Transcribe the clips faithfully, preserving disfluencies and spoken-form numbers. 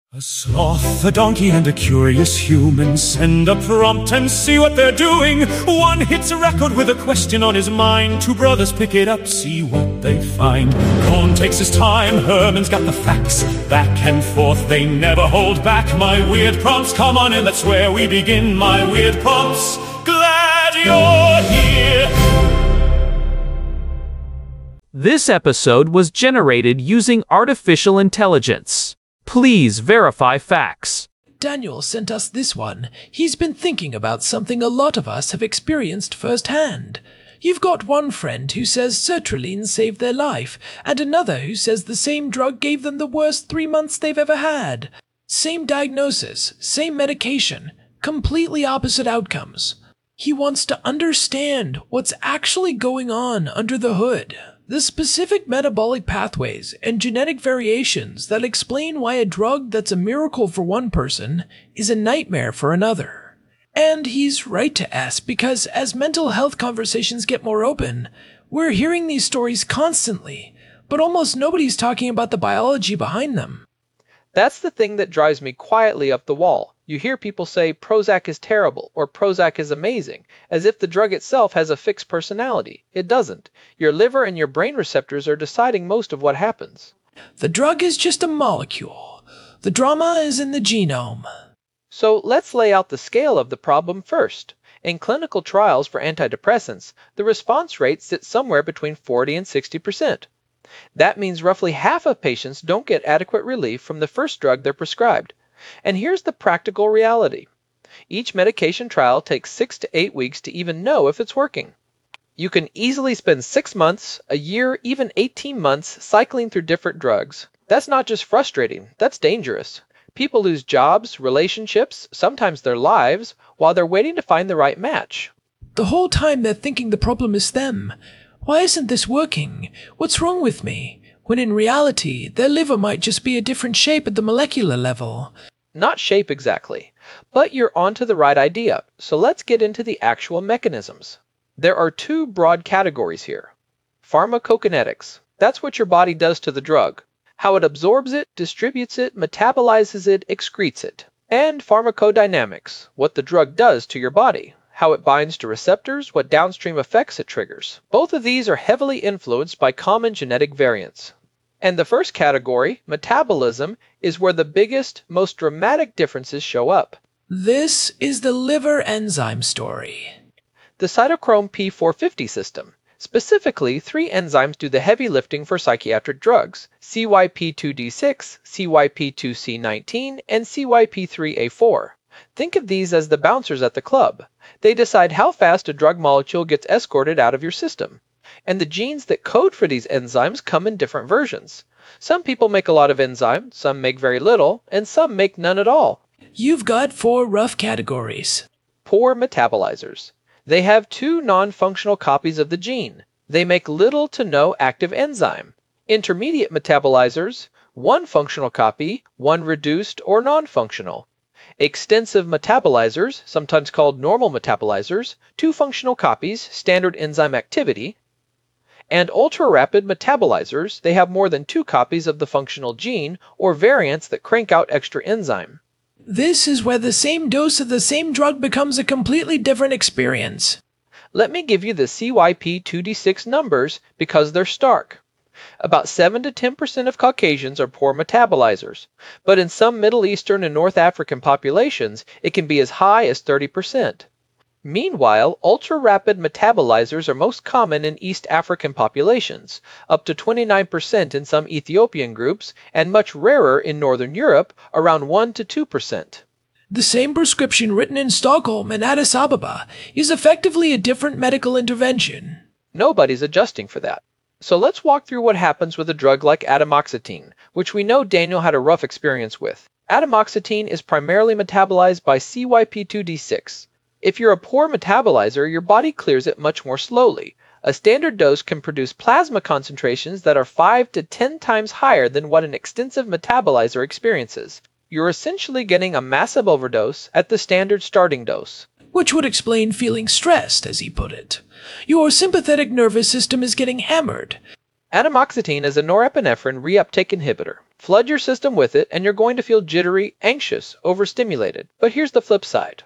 A sloth, a donkey, and a curious human send a prompt and see what they're doing. One hits a record with a question on his mind. Two brothers pick it up, see what they find. Cohn takes his time, Herman's got the facts. Back and forth, they never hold back. My weird prompts, come on in, that's where we begin. My weird prompts, glad you're here. This episode was generated using artificial intelligence. Please verify facts. Daniel sent us this one. He's been thinking about something a lot of us have experienced firsthand. You've got one friend who says sertraline saved their life, and another who says the same drug gave them the worst three months they've ever had. Same diagnosis, same medication, completely opposite outcomes. He wants to understand what's actually going on under the hood. The specific metabolic pathways and genetic variations that explain why a drug that's a miracle for one person is a nightmare for another. And he's right to ask, because as mental health conversations get more open, we're hearing these stories constantly, but almost nobody's talking about the biology behind them. That's the thing that drives me quietly up the wall. You hear people say Prozac is terrible or Prozac is amazing, as if the drug itself has a fixed personality. It doesn't. Your liver and your brain receptors are deciding most of what happens. The drug is just a molecule. The drama is in the genome. So let's lay out the scale of the problem first. In clinical trials for antidepressants, the response rate sits somewhere between forty and sixty percent. That means roughly half of patients don't get adequate relief from the first drug they're prescribed. And here's the practical reality. Each medication trial takes six to eight weeks to even know if it's working. You can easily spend six months, a year, even eighteen months cycling through different drugs. That's not just frustrating, that's dangerous. People lose jobs, relationships, sometimes their lives, while they're waiting to find the right match. The whole time they're thinking the problem is them. Why isn't this working? What's wrong with me? When in reality, their liver might just be a different shape at the molecular level. Not shape exactly, but you're onto the right idea, so let's get into the actual mechanisms. There are two broad categories here. Pharmacokinetics, that's what your body does to the drug, how it absorbs it, distributes it, metabolizes it, excretes it. And pharmacodynamics, what the drug does to your body, how it binds to receptors, what downstream effects it triggers. Both of these are heavily influenced by common genetic variants. And the first category, metabolism, is where the biggest, most dramatic differences show up. This is the liver enzyme story. The cytochrome P four fifty system. Specifically, three enzymes do the heavy lifting for psychiatric drugs: C Y P two D six, C Y P two C nineteen, and C Y P three A four. Think of these as the bouncers at the club. They decide how fast a drug molecule gets escorted out of your system. And the genes that code for these enzymes come in different versions. Some people make a lot of enzyme, some make very little, and some make none at all. You've got four rough categories. Poor metabolizers. They have two non-functional copies of the gene. They make little to no active enzyme. Intermediate metabolizers, one functional copy, one reduced or non-functional. Extensive metabolizers, sometimes called normal metabolizers, two functional copies, standard enzyme activity. And ultra-rapid metabolizers, they have more than two copies of the functional gene or variants that crank out extra enzyme. This is where the same dose of the same drug becomes a completely different experience. Let me give you the C Y P two D six numbers because they're stark. About seven to ten percent of Caucasians are poor metabolizers, but in some Middle Eastern and North African populations, it can be as high as thirty percent. Meanwhile, ultra-rapid metabolizers are most common in East African populations, up to twenty-nine percent in some Ethiopian groups, and much rarer in Northern Europe, around one to two percent. The same prescription written in Stockholm and Addis Ababa is effectively a different medical intervention. Nobody's adjusting for that. So let's walk through what happens with a drug like atomoxetine, which we know Daniel had a rough experience with. Atomoxetine is primarily metabolized by C Y P two D six. If you're a poor metabolizer, your body clears it much more slowly. A standard dose can produce plasma concentrations that are five to ten times higher than what an extensive metabolizer experiences. You're essentially getting a massive overdose at the standard starting dose. Which would explain feeling stressed, as he put it. Your sympathetic nervous system is getting hammered. Atomoxetine is a norepinephrine reuptake inhibitor. Flood your system with it, and you're going to feel jittery, anxious, overstimulated. But here's the flip side.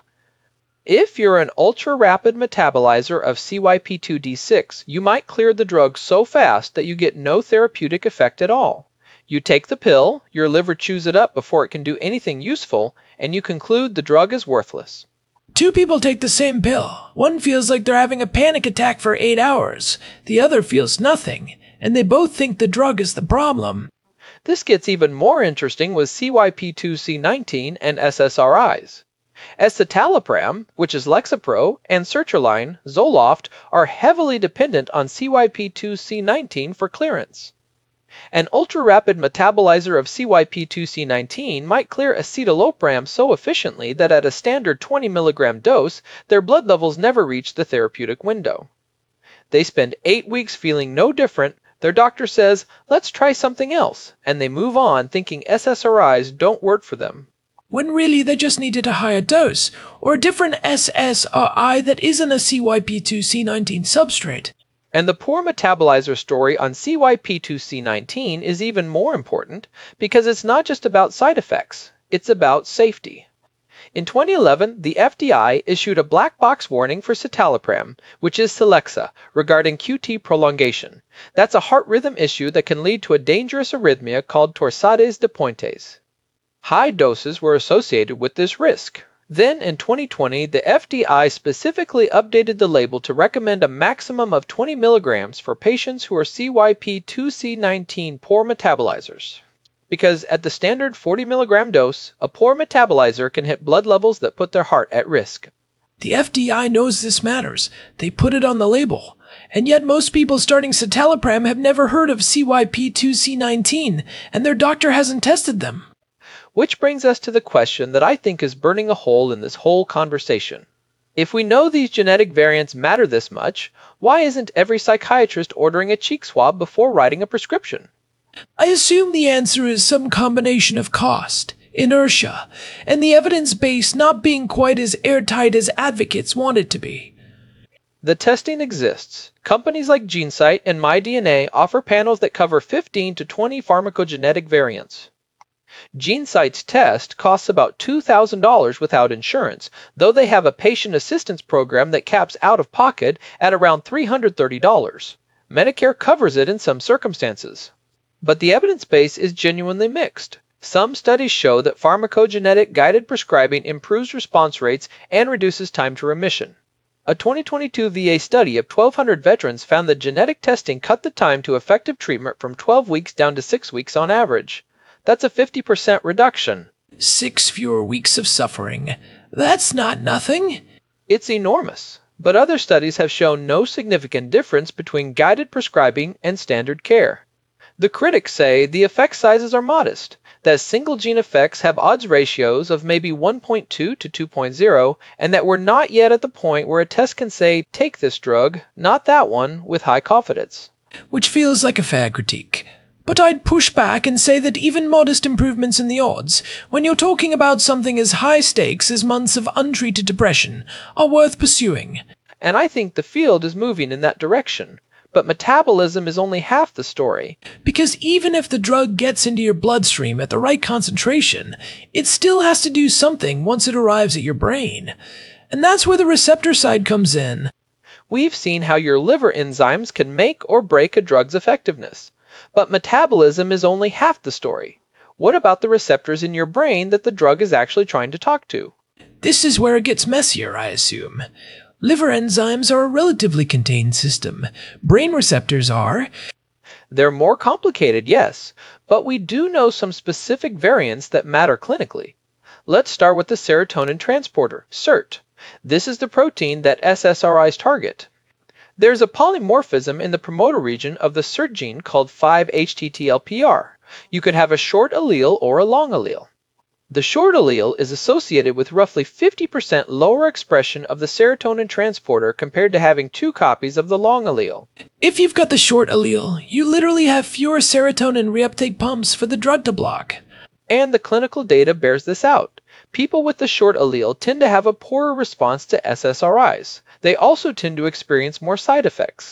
If you're an ultra-rapid metabolizer of C Y P two D six, you might clear the drug so fast that you get no therapeutic effect at all. You take the pill, your liver chews it up before it can do anything useful, and you conclude the drug is worthless. Two people take the same pill. One feels like they're having a panic attack for eight hours. The other feels nothing, and they both think the drug is the problem. This gets even more interesting with C Y P two C nineteen and S S R Is. Escitalopram, which is Lexapro, and sertraline, Zoloft, are heavily dependent on C Y P two C nineteen for clearance. An ultra-rapid metabolizer of C Y P two C nineteen might clear escitalopram so efficiently that at a standard twenty milligram dose, their blood levels never reach the therapeutic window. They spend eight weeks feeling no different. Their doctor says, let's try something else, and they move on thinking S S R Is don't work for them. When really they just needed a higher dose, or a different S S R I that isn't a C Y P two C nineteen substrate. And the poor metabolizer story on C Y P two C nineteen is even more important because it's not just about side effects, it's about safety. In twenty eleven, the F D I issued a black box warning for citalopram, which is Celexa, regarding Q T prolongation. That's a heart rhythm issue that can lead to a dangerous arrhythmia called torsades de pointes. High doses were associated with this risk. Then, in twenty twenty, the F D I specifically updated the label to recommend a maximum of twenty milligrams for patients who are C Y P two C nineteen poor metabolizers. Because at the standard forty milligram dose, a poor metabolizer can hit blood levels that put their heart at risk. The F D I knows this matters. They put it on the label. And yet most people starting citalopram have never heard of C Y P two C nineteen, and their doctor hasn't tested them. Which brings us to the question that I think is burning a hole in this whole conversation. If we know these genetic variants matter this much, why isn't every psychiatrist ordering a cheek swab before writing a prescription? I assume the answer is some combination of cost, inertia, and the evidence base not being quite as airtight as advocates want it to be. The testing exists. Companies like GeneSight and MyDNA offer panels that cover fifteen to twenty pharmacogenetic variants. GeneSight's test costs about two thousand dollars without insurance, though they have a patient assistance program that caps out-of-pocket at around three hundred thirty dollars. Medicare covers it in some circumstances. But the evidence base is genuinely mixed. Some studies show that pharmacogenetic guided prescribing improves response rates and reduces time to remission. A twenty twenty-two V A study of twelve hundred veterans found that genetic testing cut the time to effective treatment from twelve weeks down to six weeks on average. That's a fifty percent reduction. Six fewer weeks of suffering. That's not nothing. It's enormous. But other studies have shown no significant difference between guided prescribing and standard care. The critics say the effect sizes are modest, that single gene effects have odds ratios of maybe one point two to two point zero, and that we're not yet at the point where a test can say, take this drug, not that one, with high confidence. Which feels like a fair critique. But I'd push back and say that even modest improvements in the odds, when you're talking about something as high stakes as months of untreated depression, are worth pursuing. And I think the field is moving in that direction. But metabolism is only half the story. Because even if the drug gets into your bloodstream at the right concentration, it still has to do something once it arrives at your brain. And that's where the receptor side comes in. We've seen how your liver enzymes can make or break a drug's effectiveness. But metabolism is only half the story. What about the receptors in your brain that the drug is actually trying to talk to? This is where it gets messier, I assume. Liver enzymes are a relatively contained system. Brain receptors are. They're more complicated, yes, but we do know some specific variants that matter clinically. Let's start with the serotonin transporter, S E R T. This is the protein that S S R Is target. There's a polymorphism in the promoter region of the S E R T gene called five H T T L P R. You could have a short allele or a long allele. The short allele is associated with roughly fifty percent lower expression of the serotonin transporter compared to having two copies of the long allele. If you've got the short allele, you literally have fewer serotonin reuptake pumps for the drug to block. And the clinical data bears this out. People with the short allele tend to have a poorer response to S S R Is. They also tend to experience more side effects.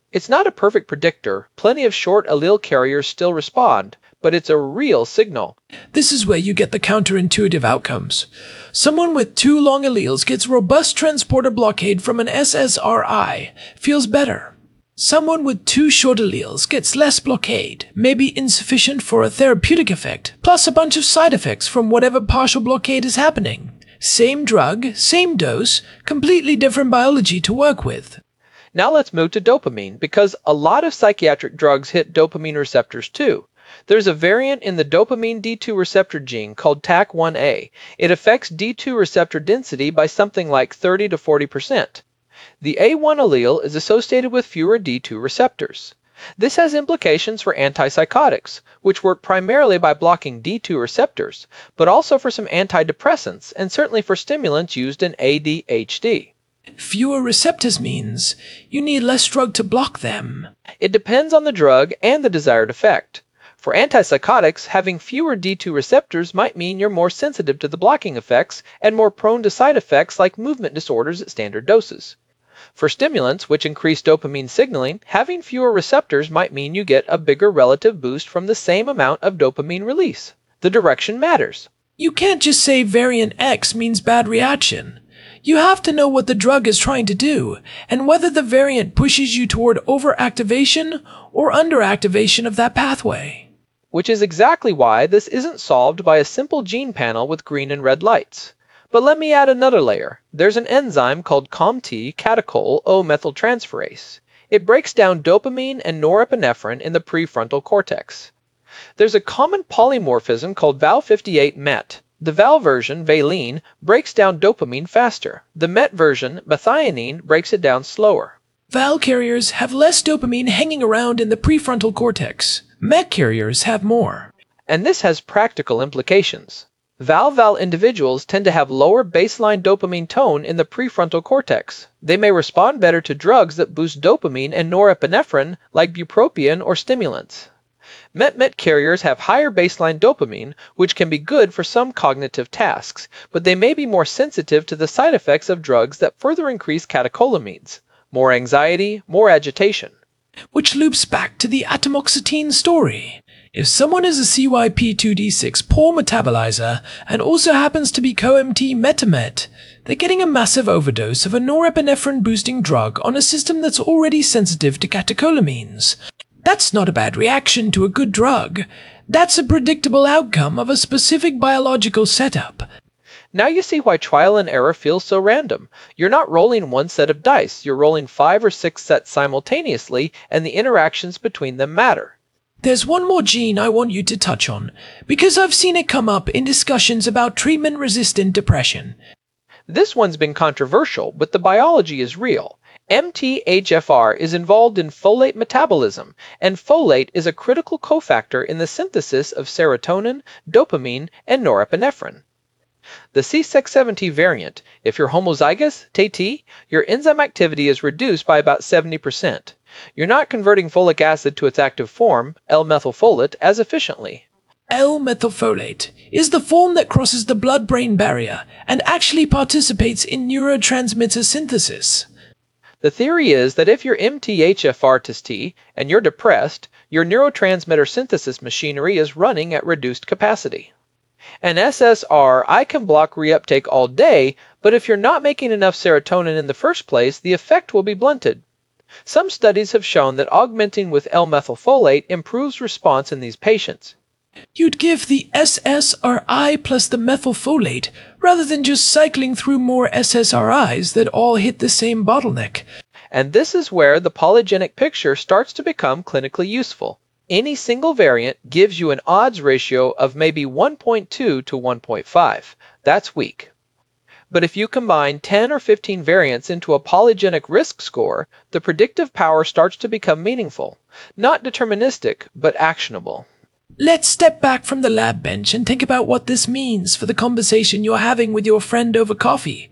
It's not a perfect predictor. Plenty of short allele carriers still respond, but it's a real signal. This is where you get the counterintuitive outcomes. Someone with two long alleles gets robust transporter blockade from an S S R I, feels better. Someone with two short alleles gets less blockade, may be insufficient for a therapeutic effect, plus a bunch of side effects from whatever partial blockade is happening. Same drug, same dose, completely different biology to work with. Now let's move to dopamine, because a lot of psychiatric drugs hit dopamine receptors too. There's a variant in the dopamine D two receptor gene called T A C one A. It affects D two receptor density by something like thirty to forty percent. The A one allele is associated with fewer D two receptors. This has implications for antipsychotics, which work primarily by blocking D two receptors, but also for some antidepressants and certainly for stimulants used in A D H D. Fewer receptors means you need less drug to block them. It depends on the drug and the desired effect. For antipsychotics, having fewer D two receptors might mean you're more sensitive to the blocking effects and more prone to side effects like movement disorders at standard doses. For stimulants, which increase dopamine signaling, having fewer receptors might mean you get a bigger relative boost from the same amount of dopamine release. The direction matters. You can't just say variant X means bad reaction. You have to know what the drug is trying to do, and whether the variant pushes you toward overactivation or underactivation of that pathway. Which is exactly why this isn't solved by a simple gene panel with green and red lights. But let me add another layer. There's an enzyme called C O M T catechol O methyltransferase. It breaks down dopamine and norepinephrine in the prefrontal cortex. There's a common polymorphism called V A L fifty-eight met. The V A L version, valine, breaks down dopamine faster. The met version, methionine, breaks it down slower. V A L carriers have less dopamine hanging around in the prefrontal cortex. Met carriers have more. And this has practical implications. V A L-V A L individuals tend to have lower baseline dopamine tone in the prefrontal cortex. They may respond better to drugs that boost dopamine and norepinephrine like bupropion or stimulants. Met-Met carriers have higher baseline dopamine, which can be good for some cognitive tasks, but they may be more sensitive to the side effects of drugs that further increase catecholamines. More anxiety, more agitation. Which loops back to the atomoxetine story. If someone is a C Y P two D six poor metabolizer and also happens to be C O M T metamet, they're getting a massive overdose of a norepinephrine-boosting drug on a system that's already sensitive to catecholamines. That's not a bad reaction to a good drug. That's a predictable outcome of a specific biological setup. Now you see why trial and error feels so random. You're not rolling one set of dice, you're rolling five or six sets simultaneously, and the interactions between them matter. There's one more gene I want you to touch on, because I've seen it come up in discussions about treatment-resistant depression. This one's been controversial, but the biology is real. M T H F R is involved in folate metabolism, and folate is a critical cofactor in the synthesis of serotonin, dopamine, and norepinephrine. The C six seven T variant, if you're homozygous, T T, your enzyme activity is reduced by about seventy percent. You're not converting folic acid to its active form, L-methylfolate, as efficiently. L-methylfolate is the form that crosses the blood-brain barrier and actually participates in neurotransmitter synthesis. The theory is that if you're M T H F R T S T and you're depressed, your neurotransmitter synthesis machinery is running at reduced capacity. An S S R I can block reuptake all day, but if you're not making enough serotonin in the first place, the effect will be blunted. Some studies have shown that augmenting with L-methylfolate improves response in these patients. You'd give the S S R I plus the methylfolate rather than just cycling through more S S R Is that all hit the same bottleneck. And this is where the polygenic picture starts to become clinically useful. Any single variant gives you an odds ratio of maybe one point two to one point five. That's weak. But if you combine ten or fifteen variants into a polygenic risk score, the predictive power starts to become meaningful. Not deterministic, but actionable. Let's step back from the lab bench and think about what this means for the conversation you're having with your friend over coffee.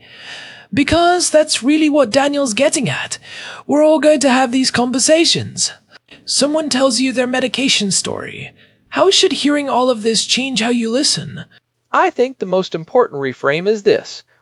Because that's really what Daniel's getting at. We're all going to have these conversations. Someone tells you their medication story. How should hearing all of this change how you listen? I think the most important reframe is this.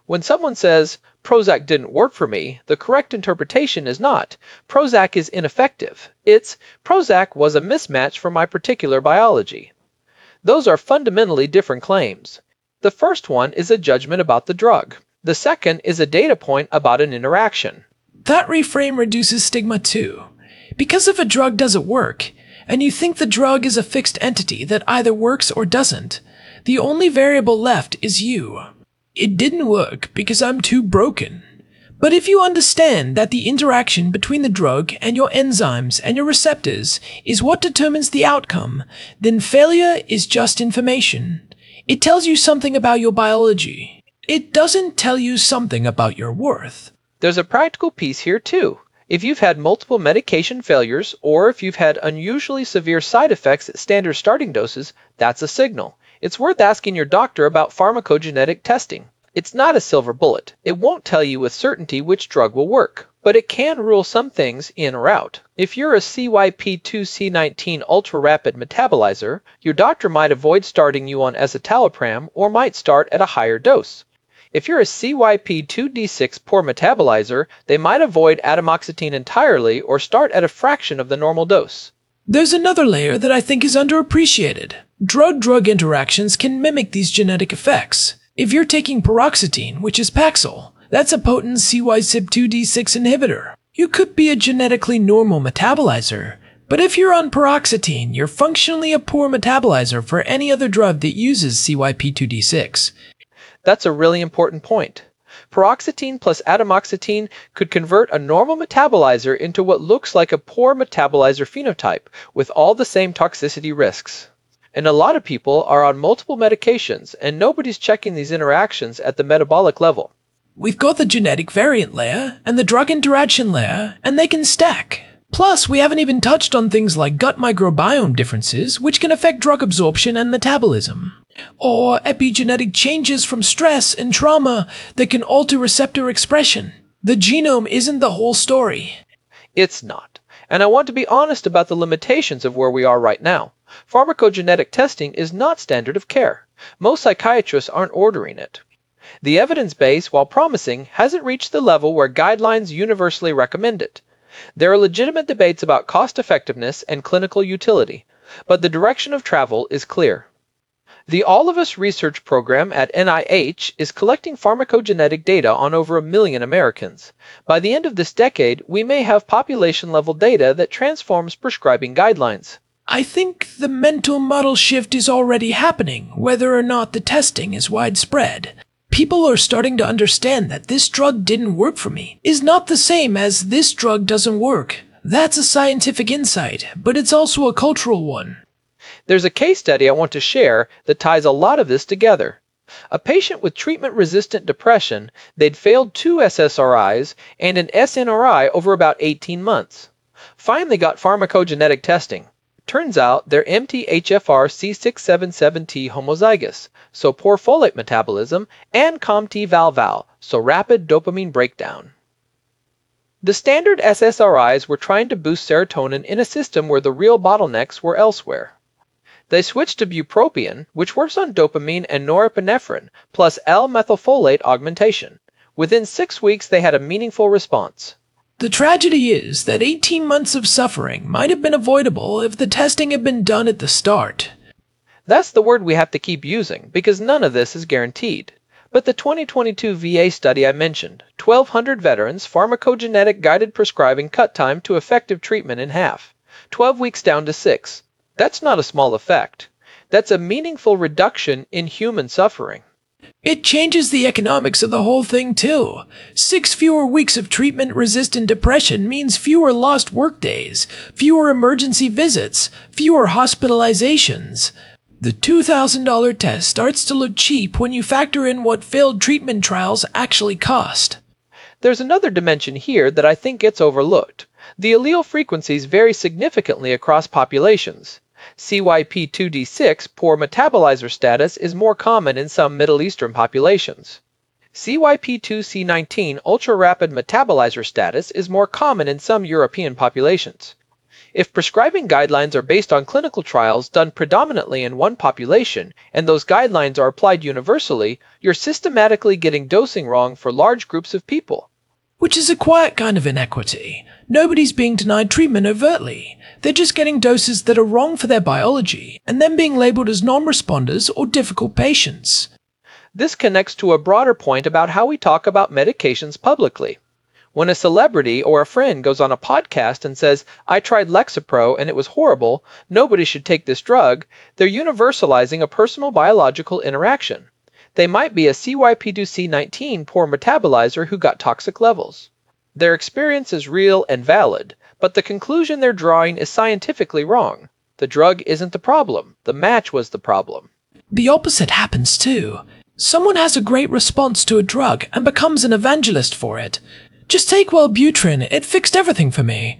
When someone says, Prozac didn't work for me, the correct interpretation is not, Prozac is ineffective. It's, Prozac was a mismatch for my particular biology. Those are fundamentally different claims. The first one is a judgment about the drug. The second is a data point about an interaction. That reframe reduces stigma too. Because if a drug doesn't work, and you think the drug is a fixed entity that either works or doesn't, the only variable left is you. It didn't work because I'm too broken. But if you understand that the interaction between the drug and your enzymes and your receptors is what determines the outcome, then failure is just information. It tells you something about your biology. It doesn't tell you something about your worth. There's a practical piece here too. If you've had multiple medication failures, or if you've had unusually severe side effects at standard starting doses, that's a signal. It's worth asking your doctor about pharmacogenetic testing. It's not a silver bullet. It won't tell you with certainty which drug will work, but it can rule some things in or out. If you're a C Y P two C nineteen ultra-rapid metabolizer, your doctor might avoid starting you on escitalopram or might start at a higher dose. If you're a C Y P two D six poor metabolizer, they might avoid atomoxetine entirely or start at a fraction of the normal dose. There's another layer that I think is underappreciated. Drug-drug interactions can mimic these genetic effects. If you're taking paroxetine, which is Paxil, that's a potent C Y C Y P two D six inhibitor. You could be a genetically normal metabolizer, but if you're on paroxetine, you're functionally a poor metabolizer for any other drug that uses C Y P two D six. That's a really important point. Paroxetine plus atomoxetine could convert a normal metabolizer into what looks like a poor metabolizer phenotype with all the same toxicity risks. And a lot of people are on multiple medications and nobody's checking these interactions at the metabolic level. We've got the genetic variant layer and the drug interaction layer, and they can stack. Plus, we haven't even touched on things like gut microbiome differences, which can affect drug absorption and metabolism. Or epigenetic changes from stress and trauma that can alter receptor expression. The genome isn't the whole story. It's not. And I want to be honest about the limitations of where we are right now. Pharmacogenetic testing is not standard of care. Most psychiatrists aren't ordering it. The evidence base, while promising, hasn't reached the level where guidelines universally recommend it. There are legitimate debates about cost effectiveness and clinical utility, but the direction of travel is clear. The All of Us research program at N I H is collecting pharmacogenetic data on over a million Americans. By the end of this decade, we may have population-level data that transforms prescribing guidelines. I think the mental model shift is already happening, whether or not the testing is widespread. People are starting to understand that this drug didn't work for me is not the same as this drug doesn't work. That's a scientific insight, but it's also a cultural one. There's a case study I want to share that ties a lot of this together. A patient with treatment-resistant depression, they'd failed two S S R Is and an S N R I over about eighteen months. Finally got pharmacogenetic testing. Turns out they're M T H F R C six seven seven T homozygous, so poor folate metabolism, and C O M T V A L V A L, so rapid dopamine breakdown. The standard S S R Is were trying to boost serotonin in a system where the real bottlenecks were elsewhere. They switched to bupropion, which works on dopamine and norepinephrine, plus L-methylfolate augmentation. Within six weeks, they had a meaningful response. The tragedy is that eighteen months of suffering might have been avoidable if the testing had been done at the start. That's the word we have to keep using, because none of this is guaranteed. But the twenty twenty-two V A study I mentioned, twelve hundred veterans, pharmacogenetic guided prescribing cut time to effective treatment in half, twelve weeks down to six. That's not a small effect. That's a meaningful reduction in human suffering. It changes the economics of the whole thing, too. Six fewer weeks of treatment-resistant depression means fewer lost workdays, fewer emergency visits, fewer hospitalizations. The two thousand dollar test starts to look cheap when you factor in what failed treatment trials actually cost. There's another dimension here that I think gets overlooked. The allele frequencies vary significantly across populations. C Y P two D six, poor metabolizer status, is more common in some Middle Eastern populations. C Y P two C nineteen, ultra-rapid metabolizer status, is more common in some European populations. If prescribing guidelines are based on clinical trials done predominantly in one population, and those guidelines are applied universally, you're systematically getting dosing wrong for large groups of people. Which is a quiet kind of inequity. Nobody's being denied treatment overtly. They're just getting doses that are wrong for their biology, and then being labeled as non-responders or difficult patients. This connects to a broader point about how we talk about medications publicly. When a celebrity or a friend goes on a podcast and says, "I tried Lexapro and it was horrible, nobody should take this drug," they're universalizing a personal biological interaction. They might be a C Y P two C nineteen poor metabolizer who got toxic levels. Their experience is real and valid, but the conclusion they're drawing is scientifically wrong. The drug isn't the problem. The match was the problem. The opposite happens too. Someone has a great response to a drug and becomes an evangelist for it. Just take Wellbutrin, it fixed everything for me.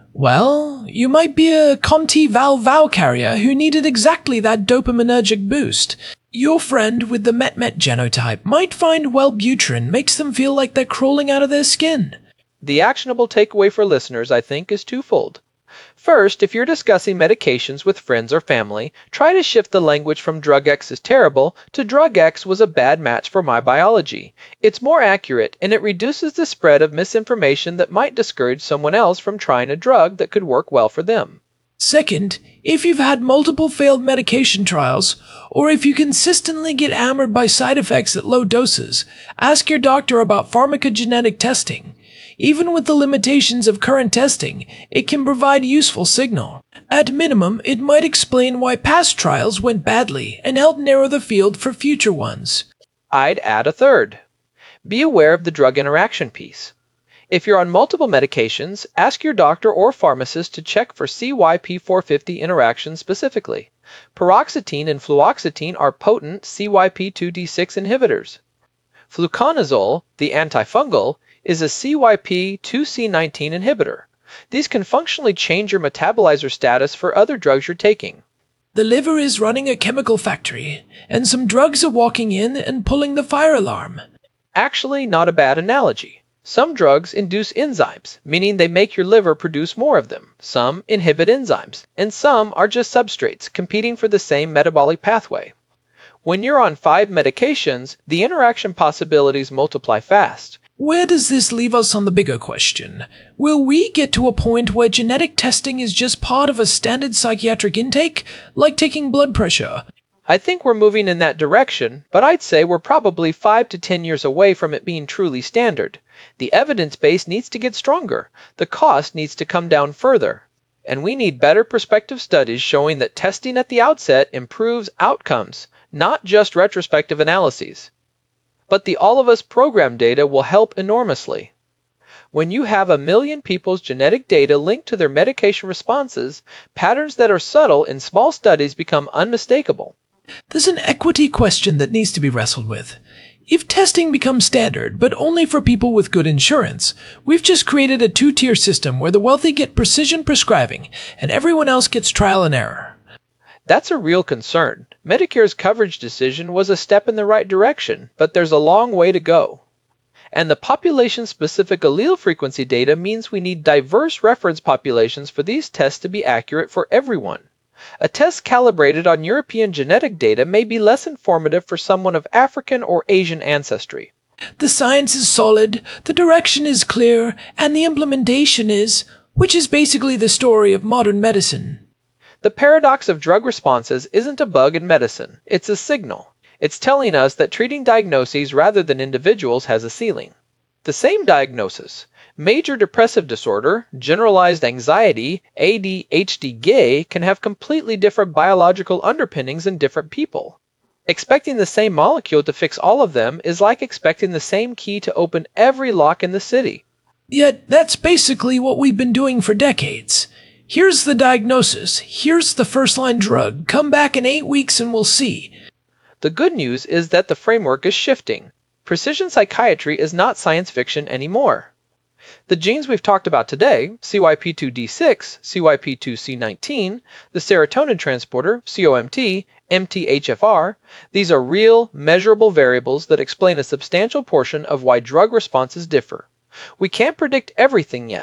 Well, you might be a COMT-Val-Val carrier who needed exactly that dopaminergic boost. Your friend with the MET-MET genotype might find Wellbutrin makes them feel like they're crawling out of their skin. The actionable takeaway for listeners, I think, is twofold. First, if you're discussing medications with friends or family, try to shift the language from drug X is terrible to drug X was a bad match for my biology. It's more accurate, and it reduces the spread of misinformation that might discourage someone else from trying a drug that could work well for them. Second, if you've had multiple failed medication trials, or if you consistently get hammered by side effects at low doses, ask your doctor about pharmacogenetic testing. Even with the limitations of current testing, it can provide useful signal. At minimum, it might explain why past trials went badly and help narrow the field for future ones. I'd add a third. Be aware of the drug interaction piece. If you're on multiple medications, ask your doctor or pharmacist to check for C Y P four fifty interactions specifically. Paroxetine and fluoxetine are potent C Y P two D six inhibitors. Fluconazole, the antifungal, is a C Y P two C nineteen inhibitor. These can functionally change your metabolizer status for other drugs you're taking. The liver is running a chemical factory, and some drugs are walking in and pulling the fire alarm. Actually, not a bad analogy. Some drugs induce enzymes, meaning they make your liver produce more of them. Some inhibit enzymes, and some are just substrates competing for the same metabolic pathway. When you're on five medications, the interaction possibilities multiply fast. Where does this leave us on the bigger question? Will we get to a point where genetic testing is just part of a standard psychiatric intake, like taking blood pressure? I think we're moving in that direction, but I'd say we're probably five to ten years away from it being truly standard. The evidence base needs to get stronger. The cost needs to come down further. And we need better prospective studies showing that testing at the outset improves outcomes, not just retrospective analyses. But the All of Us program data will help enormously. When you have a million people's genetic data linked to their medication responses, patterns that are subtle in small studies become unmistakable. There's an equity question that needs to be wrestled with. If testing becomes standard, but only for people with good insurance, we've just created a two-tier system where the wealthy get precision prescribing and everyone else gets trial and error. That's a real concern. Medicare's coverage decision was a step in the right direction, but there's a long way to go. And the population-specific allele frequency data means we need diverse reference populations for these tests to be accurate for everyone. A test calibrated on European genetic data may be less informative for someone of African or Asian ancestry. The science is solid, the direction is clear, and the implementation is, which is basically the story of modern medicine. The paradox of drug responses isn't a bug in medicine, it's a signal. It's telling us that treating diagnoses rather than individuals has a ceiling. The same diagnosis, major depressive disorder, generalized anxiety, A D H D gay, can have completely different biological underpinnings in different people. Expecting the same molecule to fix all of them is like expecting the same key to open every lock in the city. Yet that's basically what we've been doing for decades. Here's the diagnosis, here's the first-line drug, come back in eight weeks and we'll see. The good news is that the framework is shifting. Precision psychiatry is not science fiction anymore. The genes we've talked about today, C Y P two D six, C Y P two C nineteen, the serotonin transporter, C O M T, M T H F R, these are real, measurable variables that explain a substantial portion of why drug responses differ. We can't predict everything yet,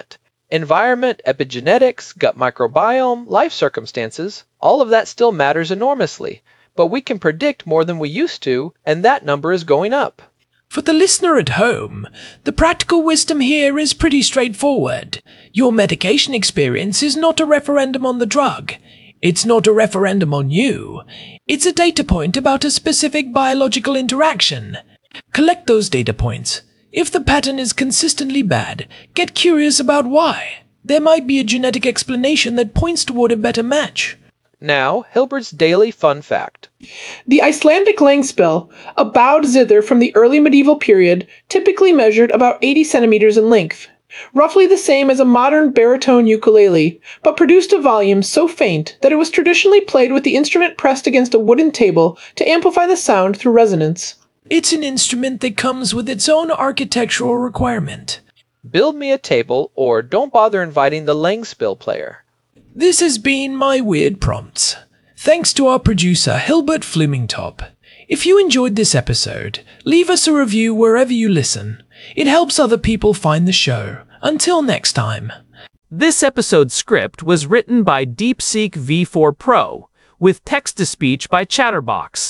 Environment, epigenetics, gut microbiome, life circumstances, all of that still matters enormously, but we can predict more than we used to, and that number is going up. For the listener at home, the practical wisdom here is pretty straightforward. Your medication experience is not a referendum on the drug. It's not a referendum on you. It's a data point about a specific biological interaction. Collect those data points. If the pattern is consistently bad, get curious about why. There might be a genetic explanation that points toward a better match. Now, Hilbert's daily fun fact. The Icelandic langspill, a bowed zither from the early medieval period, typically measured about eighty centimeters in length, roughly the same as a modern baritone ukulele, but produced a volume so faint that it was traditionally played with the instrument pressed against a wooden table to amplify the sound through resonance. It's an instrument that comes with its own architectural requirement. Build me a table, or don't bother inviting the langspill player. This has been my Weird Prompts. Thanks to our producer, Hilbert Flumingtop. If you enjoyed this episode, leave us a review wherever you listen. It helps other people find the show. Until next time. This episode's script was written by DeepSeek V four Pro, with text-to-speech by Chatterbox.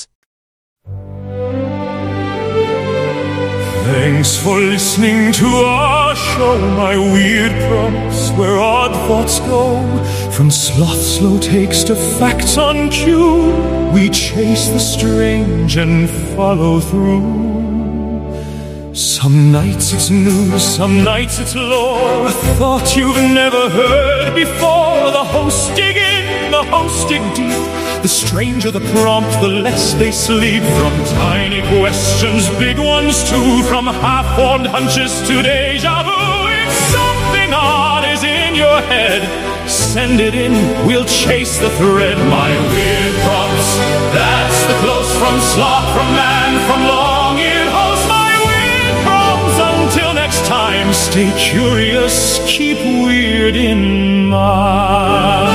Thanks for listening to our show, my weird prompts, where odd thoughts go. From sloth slow takes to facts on cue, we chase the strange and follow through. Some nights it's news, some nights it's lore, a thought you've never heard before. The hosts dig in, the hosts dig deep. The stranger the prompt, the less they sleep. From tiny questions, big ones too. From half-formed hunches to deja vu. If something odd is in your head, send it in, we'll chase the thread. My weird prompts, that's the close from sloth, from man, from long-eared host. My weird prompts, until next time, stay curious, keep weird in mind.